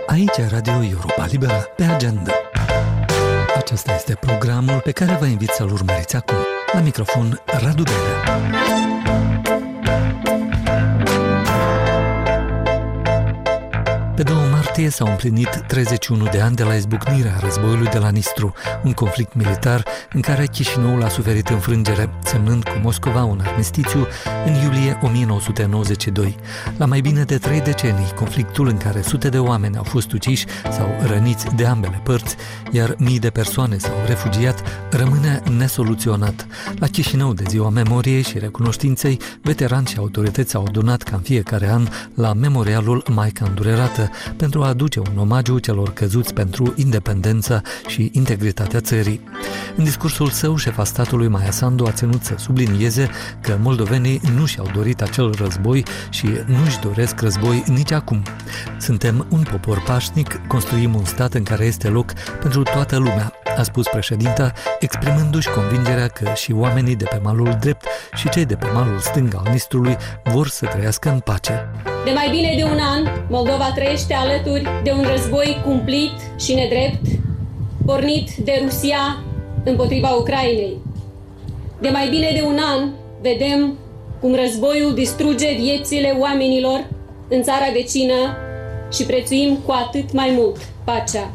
Aici Radio Europa Liberă, pe agenda. Acesta este programul pe care vă invit să-l urmăriți acum. La microfon, Radu Belea. Pe 2 martie s-au împlinit 31 de ani de la izbucnirea războiului de la Nistru, un conflict militar în care Chișinăul a suferit înfrângere, semnând cu Moscova un armistițiu în iulie 1992. La mai bine de 3 decenii, conflictul în care sute de oameni au fost uciși sau răniți de ambele părți, iar mii de persoane s-au refugiat, rămâne nesoluționat. La Chișinău, de Ziua Memoriei și Recunoștinței, veterani și autorități s-au adunat ca în fiecare an la memorialul Maica Îndurerată, pentru a aduce un omagiu celor căzuți pentru independența și integritatea țării. În discursul său, șefa statului Maia Sandu a ținut să sublinieze că moldovenii nu și-au dorit acel război și nu-și doresc război nici acum. Suntem un popor pașnic, construim un stat în care este loc pentru toată lumea, a spus președinta, exprimându-și convingerea că și oamenii de pe malul drept și cei de pe malul stâng al Nistrului vor să trăiască în pace. De mai bine de un an, Moldova trăiește alături de un război cumplit și nedrept, pornit de Rusia împotriva Ucrainei. De mai bine de un an, vedem cum războiul distruge viețile oamenilor în țara vecină și prețuim cu atât mai mult pacea.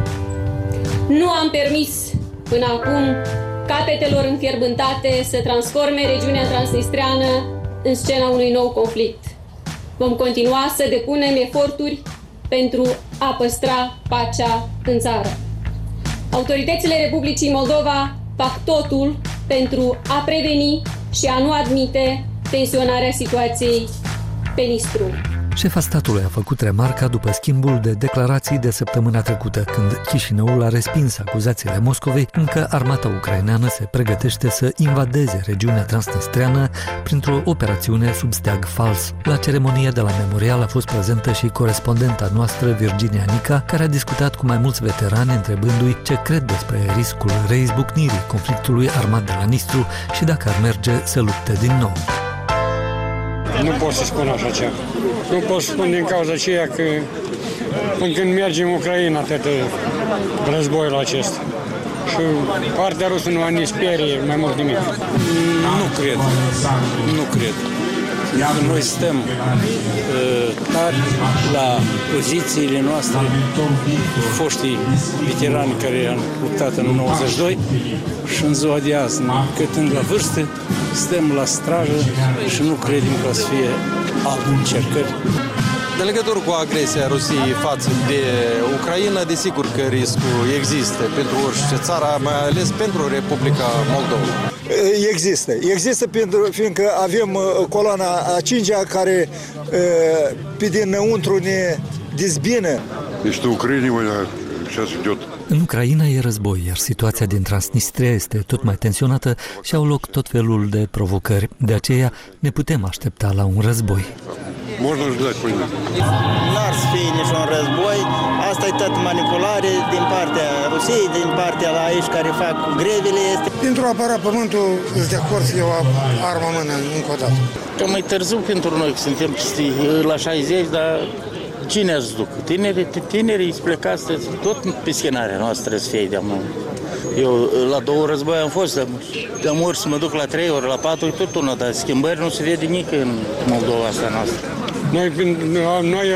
Nu am permis până acum capetelor înfierbântate să transforme regiunea transnistreană în scena unui nou conflict. Vom continua să depunem eforturi pentru a păstra pacea în țară. Autoritățile Republicii Moldova fac totul pentru a preveni și a nu admite tensionarea situației pe Nistru. Șefa statului a făcut remarca după schimbul de declarații de săptămâna trecută, când Chișinăul a respins acuzațiile Moscovei că armata ucraineană se pregătește să invadeze regiunea transnistreană printr-o operațiune sub steag fals. La ceremonia de la memorial a fost prezentă și corespondenta noastră, Virginia Nica, care a discutat cu mai mulți veterani, întrebându-i ce cred despre riscul reizbucnirii conflictului armat de la Nistru și dacă ar merge să lupte din nou. Nu pot să spun așa ceva. Nu pot să spun din cauza aceea că până când mergem în Ucraina, atât războiul acesta. Și partea rusă nu a nici sperie mai mult nimic. Nu cred. Noi stăm tari la pozițiile noastre, foștii veterani care au luptat în 92 și în ziua de azi, cătând la vârstă, stăm la strajă și nu credem că o să fie alte încercări. În legătură cu agresia Rusiei față de Ucraina, desigur că riscul există pentru orice țară, mai ales pentru Republica Moldova. Există fiindcă avem coloana a 5-a care pe dinăuntru ne dezbină. Este Ucraina, сейчас идет. În Ucraina e război, iar situația din Transnistria este tot mai tensionată și au loc tot felul de provocări. De aceea ne putem aștepta la un război. N-ar să fie niciun război, asta e tot manipulare din partea Rusiei, din partea la aici care fac grevele. Pentru a apăra pământul, îți de acord să iau arma în mână încă o dată. Că mai târziu pentru noi, că suntem la 60, dar cine ați duc? Tinerii îți plecați tot pe scenarea noastră să fie de-a mult. Eu la 2 război am fost, de mor să mă duc la 3 ori, la 4 ori, tot una, dar schimbări nu se vede nici în Moldova asta noastră. Noi